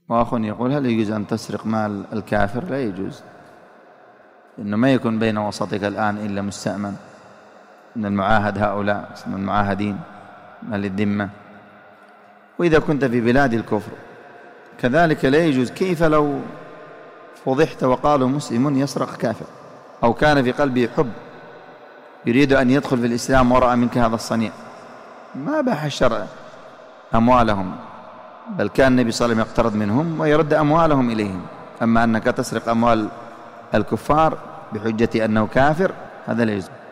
وأخ يقول: هل يجوز أن تسرق مال الكافر؟ لا يجوز، إنه ما يكون بين وسطك الآن إلا مستأمن من المعاهد، هؤلاء من المعاهدين مال الذمة. وإذا كنت في بلاد الكفر كذلك لا يجوز. كيف لو فضحت وقالوا مسلم يسرق كافر، أو كان في قلبه حب يريد أن يدخل في الإسلام ورأى منك هذا الصنيع؟ ما باح الشرع أموالهم، بل كان النبي صلى الله عليه وسلم يقترض منهم ويرد أموالهم إليهم. أما أنك تسرق أموال الكفار بحجة أنه كافر، هذا لا يجوز.